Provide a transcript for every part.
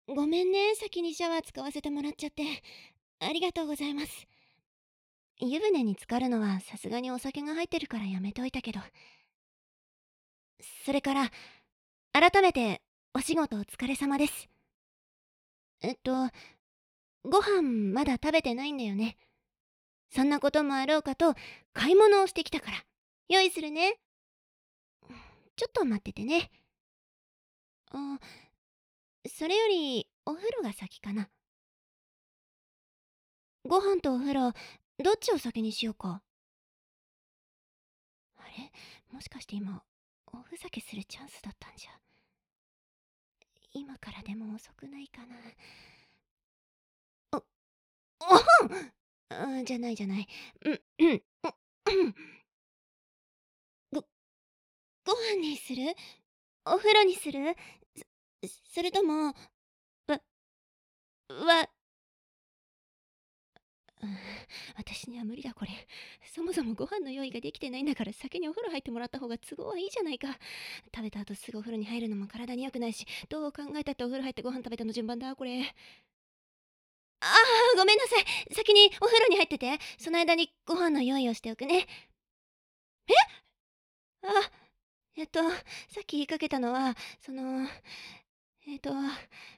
ごめんね、先にシャワー使わせてもらっちゃって。ありがとうございます。湯船に浸かるのはさすがにお酒が入ってるからやめておいたけど。それから、改めてお仕事お疲れ様です。えっと、ご飯まだ食べてないんだよね。そんなこともあろうかと買い物をしてきたから。用意するね。ちょっと待っててね。あ、それよりお風呂が先かな。ご飯とお風呂、どっちを先にしようか。あれ、もしかして今、おふざけするチャンスだったんじゃ。今からでも遅くないかな。じゃないじゃない。うんうん。ごご飯にする？お風呂にする？それとも、わわうん、私には無理だこれ。そもそもご飯の用意ができてないんだから先にお風呂入ってもらった方が都合はいいじゃないか。食べた後すぐお風呂に入るのも体に良くないし、どう考えたってお風呂入ってご飯食べての順番だこれ。ああ、ごめんなさい。先にお風呂に入ってて。その間にご飯の用意をしておくね。あ、さっき言いかけたのは、えっと、わ、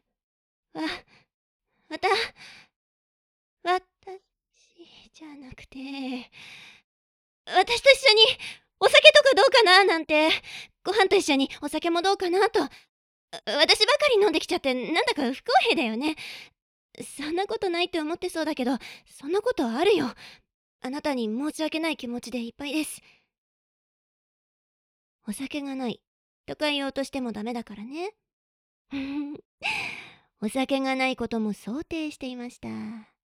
また、私じゃなくて、私と一緒にお酒とかどうかななんて、ご飯と一緒にお酒もどうかなと、私ばかり飲んできちゃってなんだか不公平だよね。そんなことないって思ってそうだけど、そんなことあるよ。あなたに申し訳ない気持ちでいっぱいです。お酒がないとか言おうとしてもダメだからね。お酒がないことも想定していました。じゃ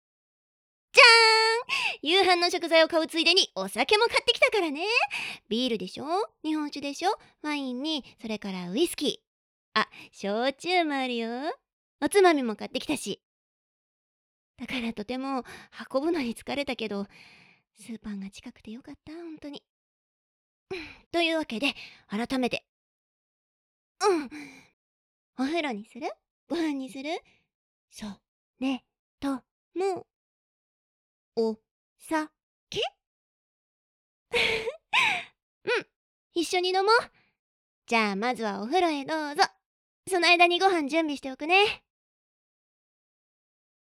ーん、夕飯の食材を買うついでにお酒も買ってきたからね。ビールでしょ、日本酒でしょ、ワインに、それからウイスキー。あ、焼酎もあるよ。おつまみも買ってきたし。だからとても運ぶのに疲れたけど、スーパーが近くてよかった、本当に。というわけで、改めて。うん。お風呂にする？ご飯にする？それとも、お酒？うん。一緒に飲もう。じゃあまずはお風呂へどうぞ。その間にご飯準備しておくね。